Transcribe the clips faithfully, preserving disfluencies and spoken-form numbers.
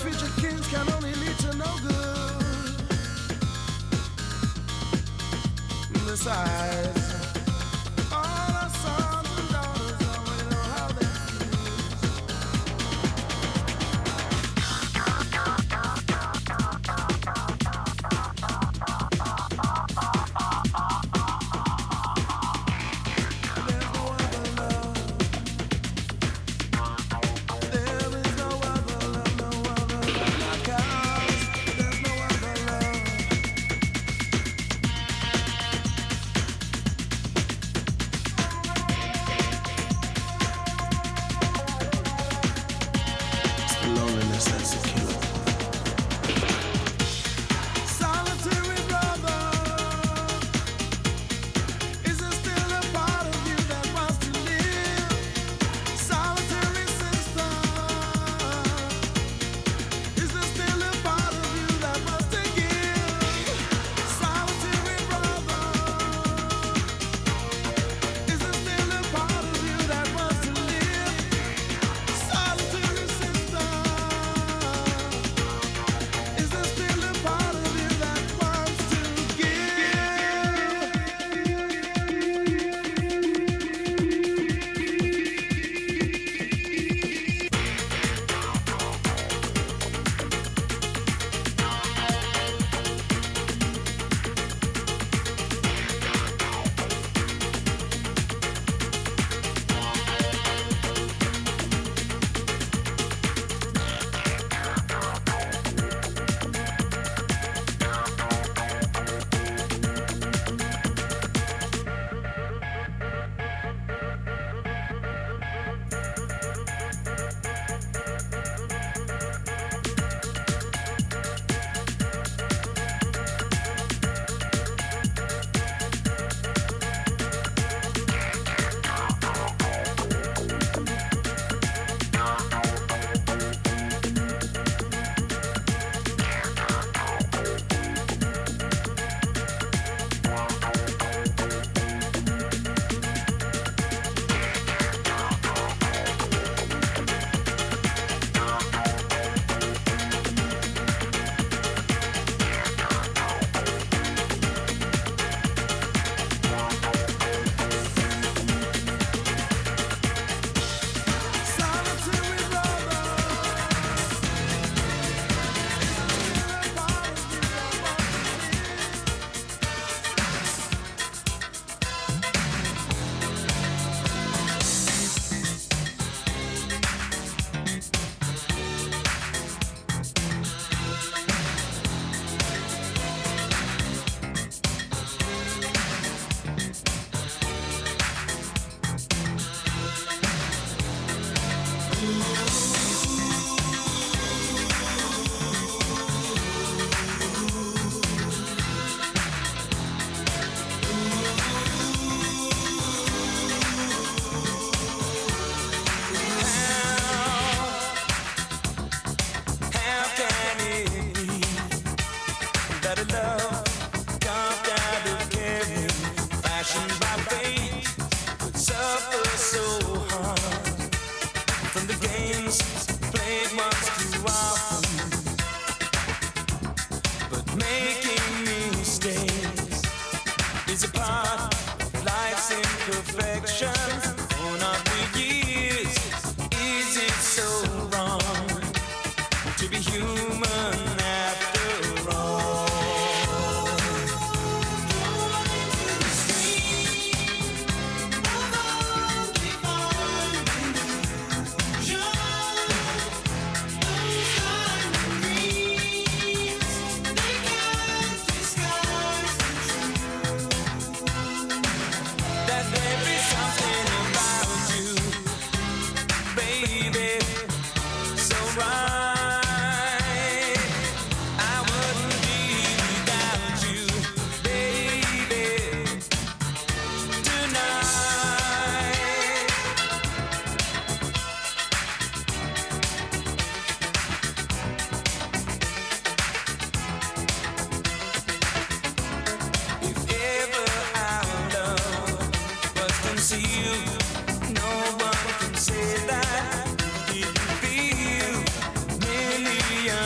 future kings can only lead to no good. Besides, all our sons and daughters already know how that No one can say that didn't feel millions.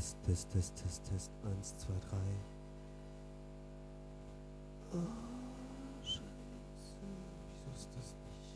Test, Test, Test, Test, Test. Eins, zwei, drei. Oh, Scheiße. Wieso ist das nicht?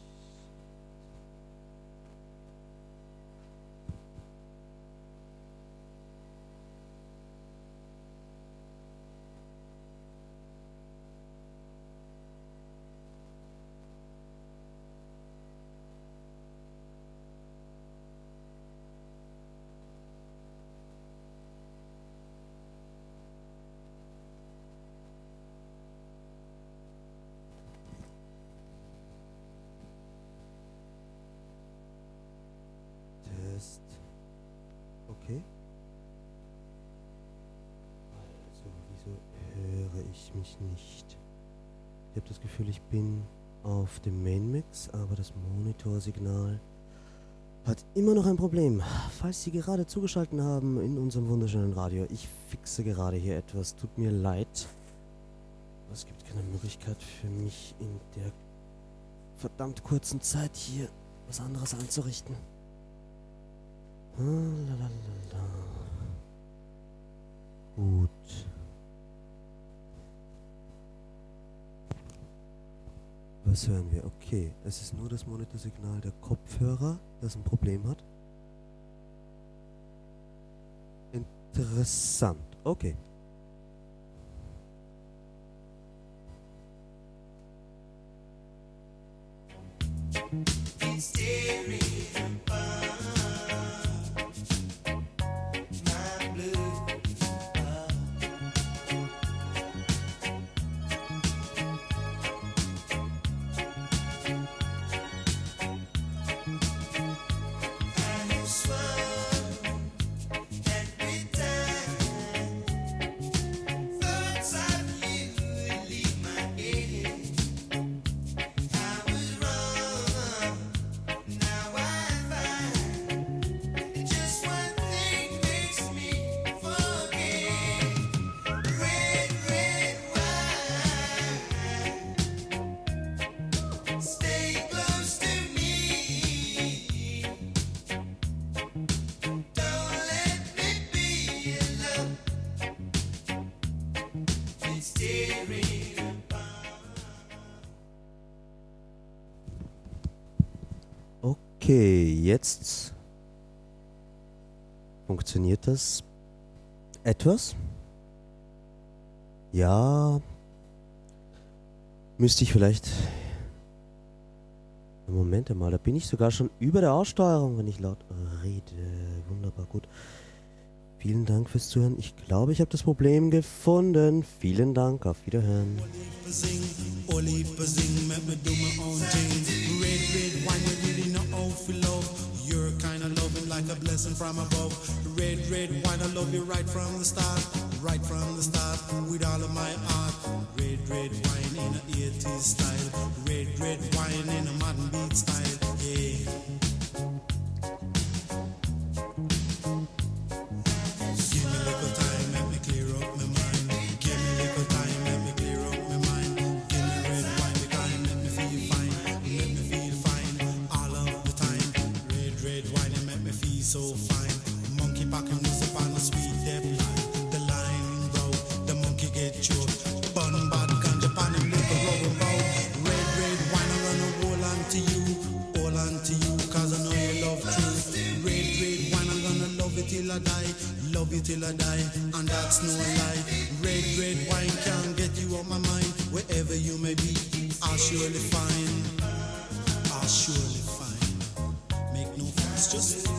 Test. Okay. Also, wieso höre ich mich nicht? Ich habe das Gefühl, ich bin auf dem Main-Mix, aber das Monitorsignal hat immer noch ein Problem. Falls Sie gerade zugeschaltet haben in unserem wunderschönen Radio, ich fixe gerade hier etwas. Tut mir leid. Aber es gibt keine Möglichkeit für mich in der verdammt kurzen Zeit hier was anderes anzurichten. Ah, lalalala. Gut. Was hören wir? Okay, es ist nur das Monitorsignal der Kopfhörer, das ein Problem hat. Interessant. Okay. Okay, jetzt funktioniert das etwas. Ja, müsste ich vielleicht... Moment mal, da bin ich sogar schon über der Aussteuerung, wenn ich laut rede. Wunderbar, gut. Vielen Dank fürs Zuhören. Ich glaube, ich habe das Problem gefunden. Vielen Dank, auf Wiederhören. You're kind of loving like a blessing from above. Red, red wine, I love you right from the start. Right from the start, with all of my heart. Red, red wine in a eighties style. Red, red wine in a modern beat style. Yeah. Give me a little time, let me clear up my mind. Give me a little time, let me clear up my mind. Give me red wine, because let me feel fine. Let me feel fine all of the time. Red, red wine, it make me feel so fine. Monkey back and music on the sweet deep line. The line broke, the monkey get choked. Bun bad ganja pan him little rubber bow. Red, red wine, I'm gonna hold on to you. Hold on to you, cause I know you love truth. Red, red wine, I'm gonna love it till I die. Love you till I die, and that's no lie. Red, red wine can't get you out my mind. Wherever you may be, I'll surely find. I'll surely find. Make no fuss, just us.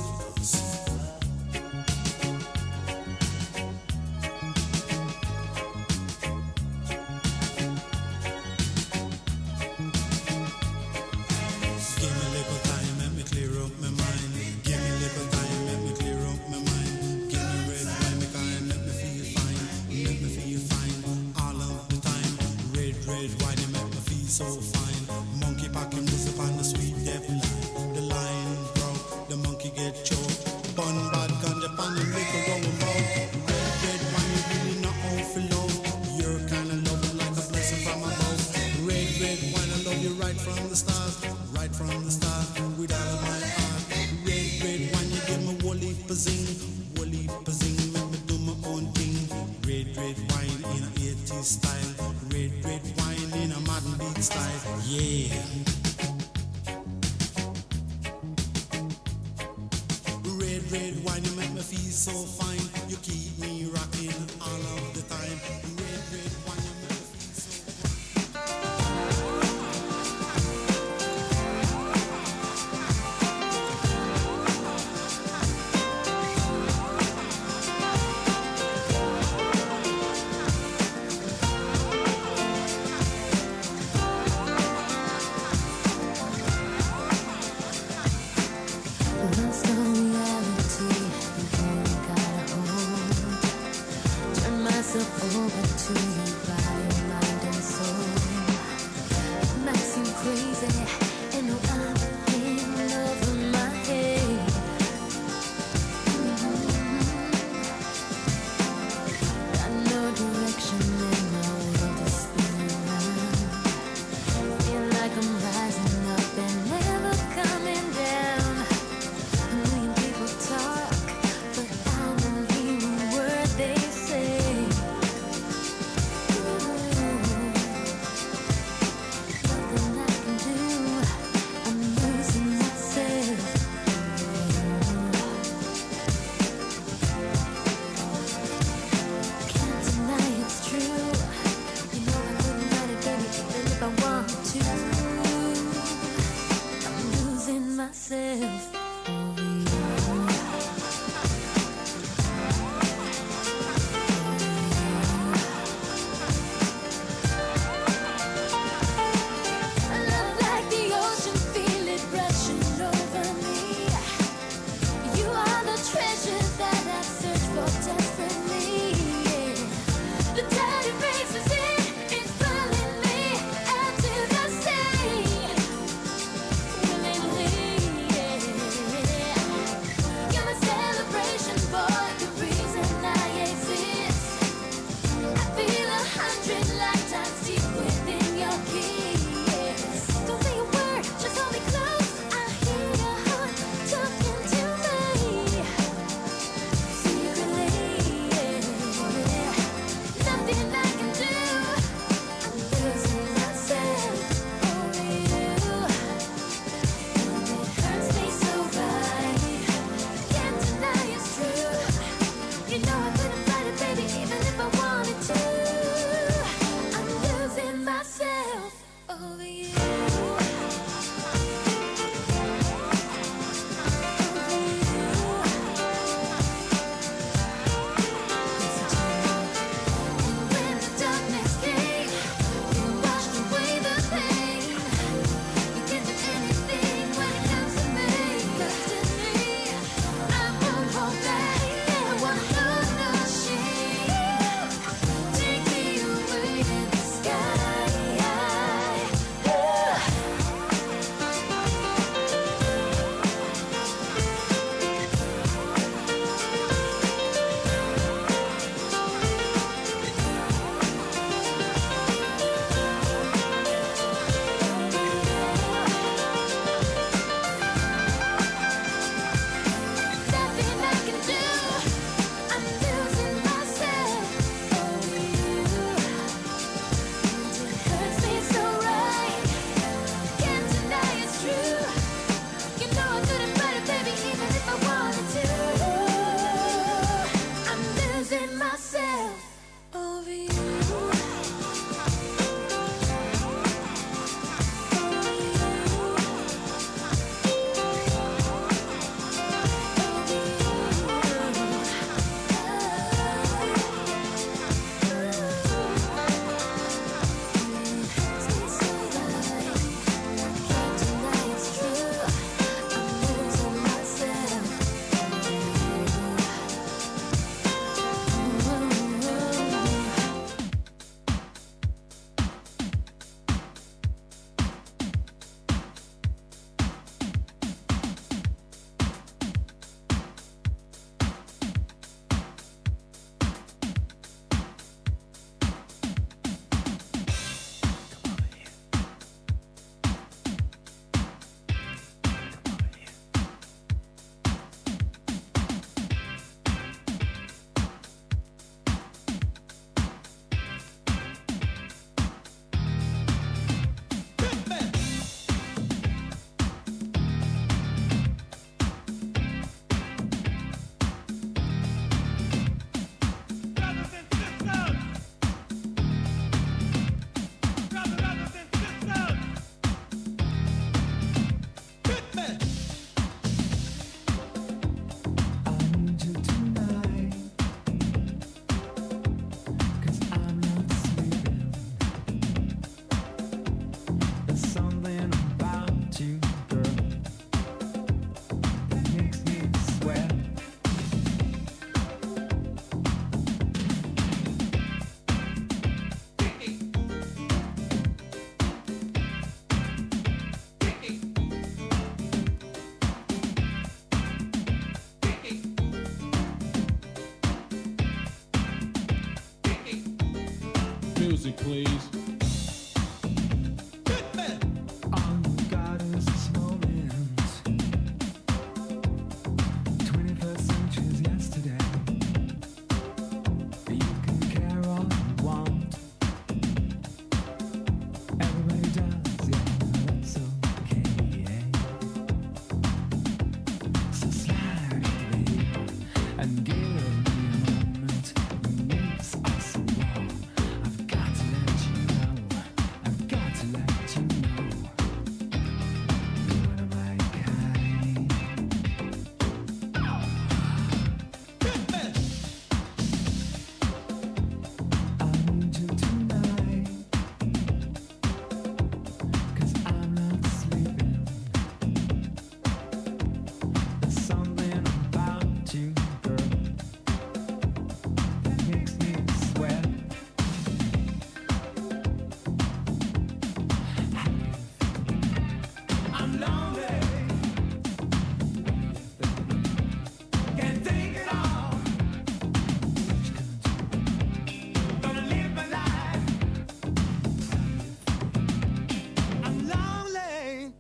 Give me a little time, let me clear up my mind. Give me a little time, let me clear up my mind. Give me red wine, because let me feel fine. Let me feel fine all of the time. Red, red wine, it make me feel so fine. Monkey pack him this upon the sweet death line. The line broke, the monkey get choked. Bun bad ganja pan him liquor going bout. Red, red wine, you really not out for love. You're kind of loving like a blessing from above. Red, red wine, I love you right from the start. Right from the start, with all of my heart. Red, red wine, you give me woolly pazing. Woolly pazing, make me this style. Red, red wine in a modern beat style. Yeah. Red, red wine, you make me feel so fine. You keep me rocking all of the time. Red, red wine, you make me feel so Lost on reality, you gotta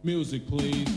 Music, please.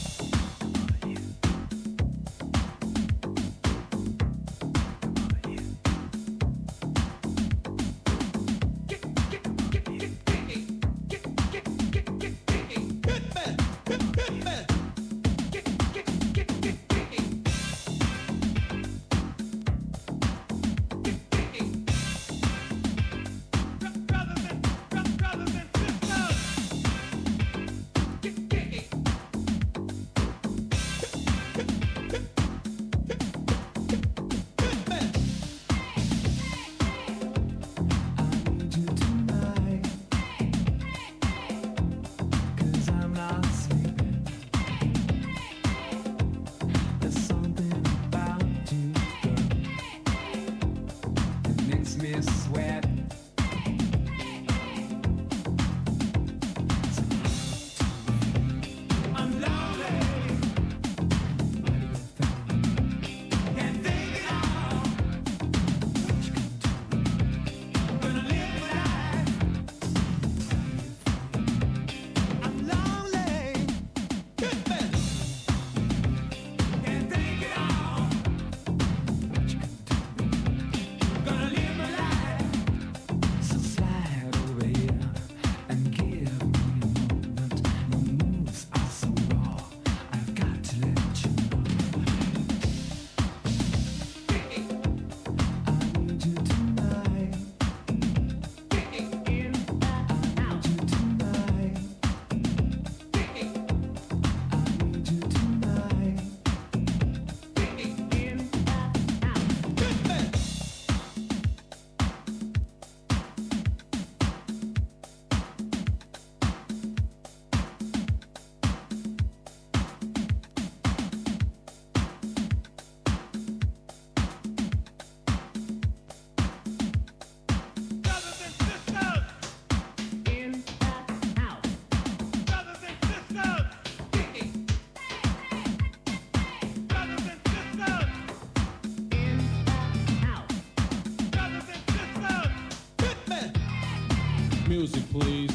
Music, please.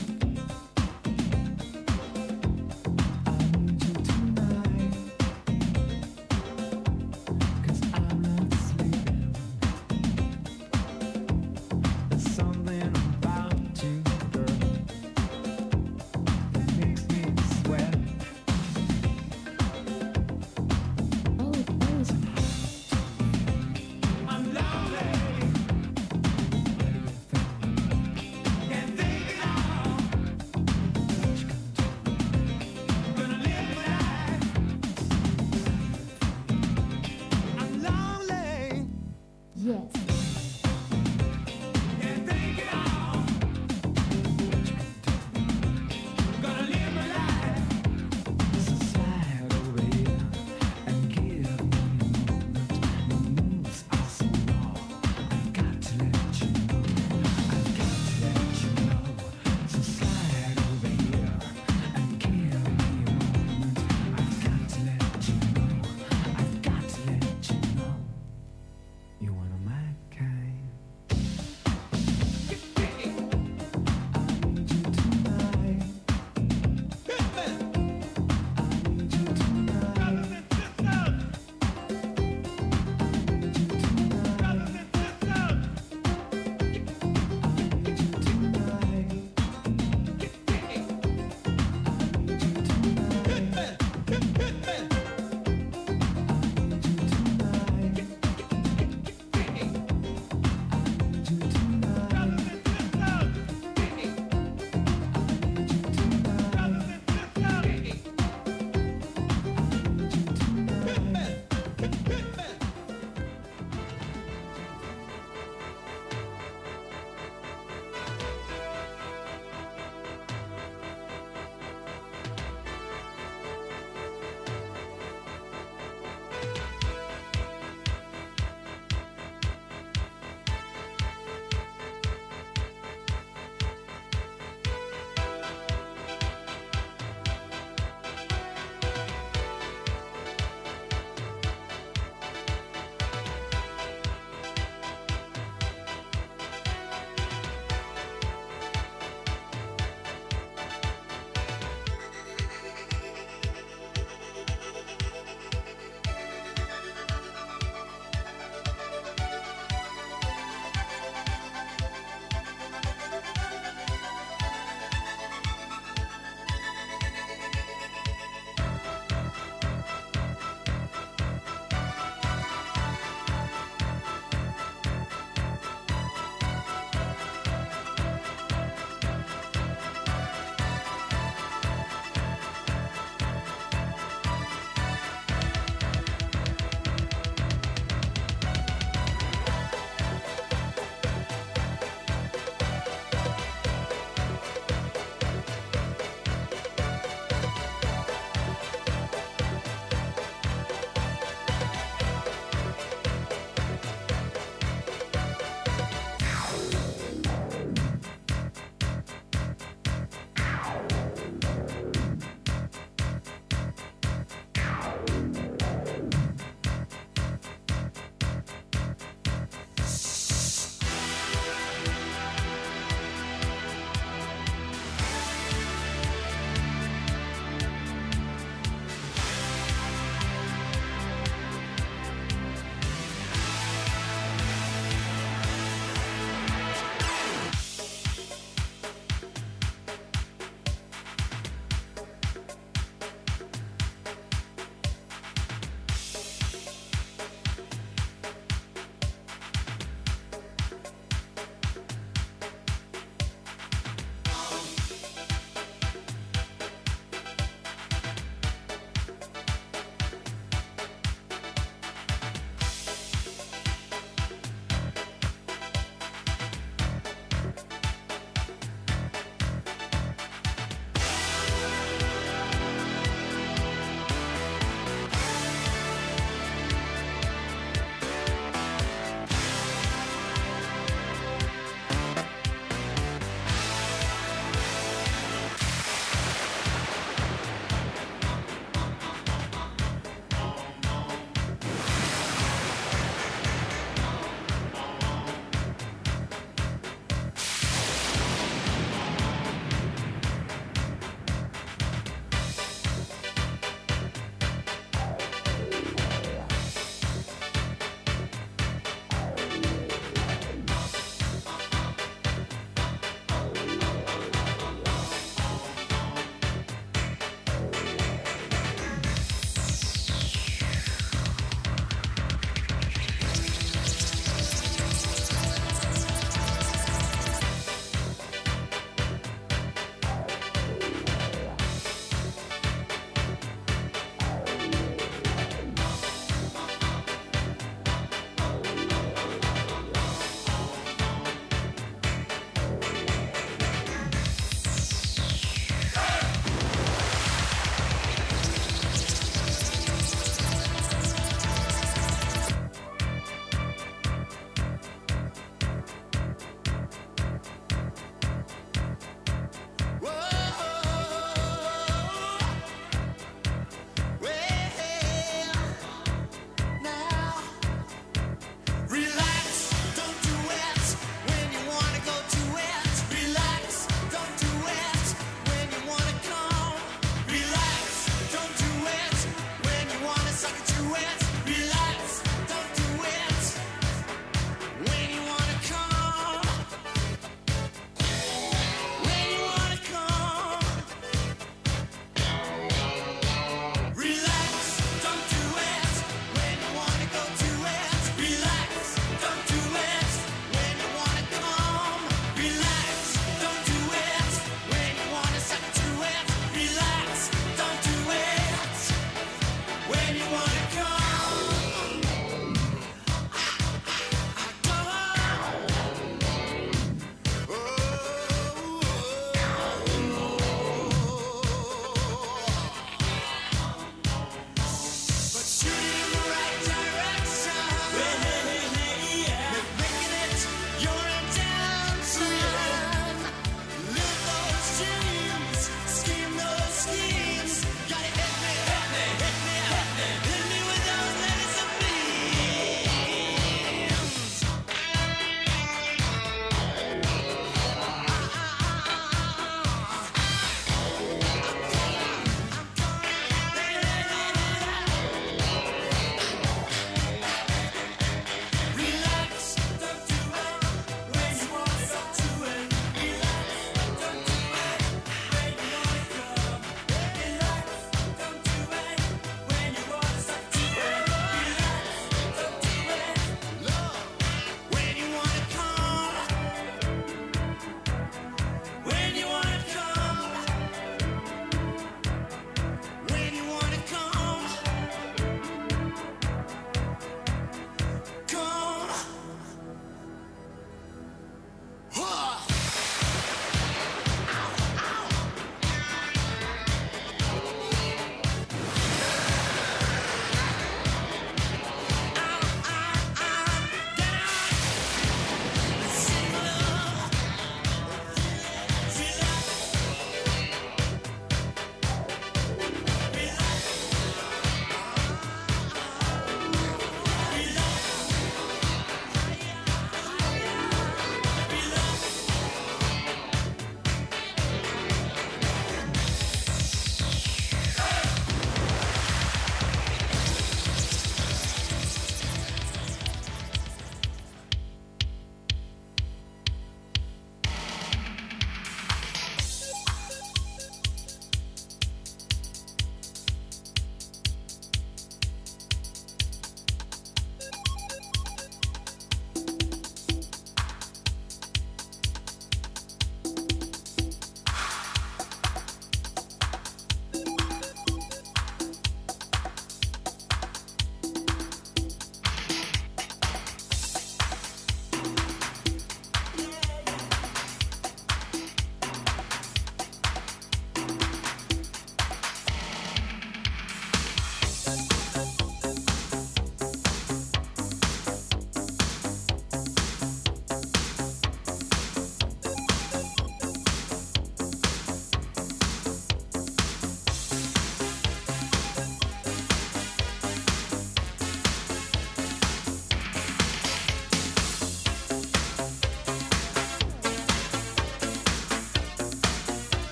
Can't think it out.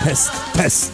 Pest, Pest.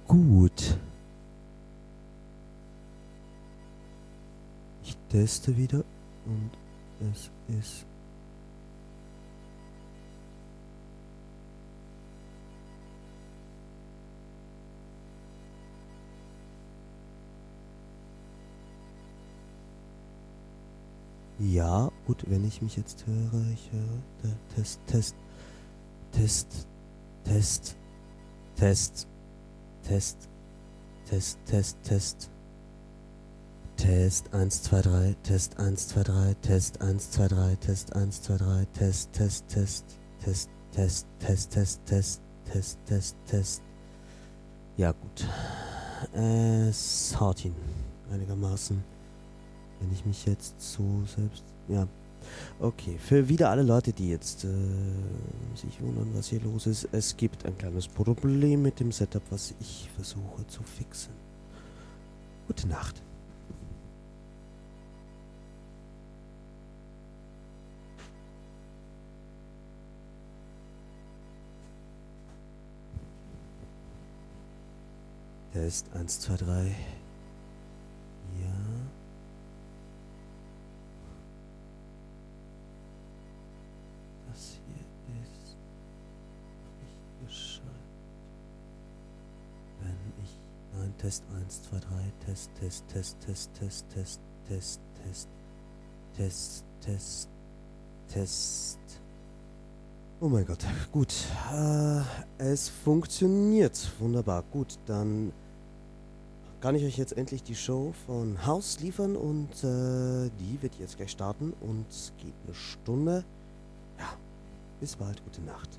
Gut. Ich teste wieder und es ist ja, gut, wenn ich mich jetzt höre, ich höre der Test, Test, Test, Test, Test, Test, Test, Test, Test. Test eins, zwei, drei, Test eins, zwei, drei, Test eins, zwei, drei, Test eins, zwei, drei, Test, Test, Test, Test, Test, Test, Test, Test, Test, Test, Test. Ja gut. Es haut hin, einigermaßen. Wenn ich mich jetzt so selbst... Ja. Okay, für wieder alle Leute, die jetzt äh, sich wundern, was hier los ist. Es gibt ein kleines Problem mit dem Setup, was ich versuche zu fixen. Gute Nacht. Test eins, zwei, drei. Ja. Das hier ist nicht geschaltet. Wenn ich... Nein, Test eins, zwei, drei. Test, Test, Test, Test, Test, Test, Test, Test, Test, Test, Test. Oh mein Gott, gut. Äh, es funktioniert. Wunderbar. Gut, dann kann ich euch jetzt endlich die Show von Haus liefern und äh, die wird jetzt gleich starten und geht eine Stunde. Ja, bis bald, gute Nacht.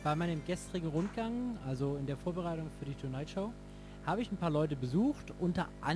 bei meinem gestrigen Rundgang, also in der Vorbereitung für die Tonight Show, habe ich ein paar Leute besucht, unter anderem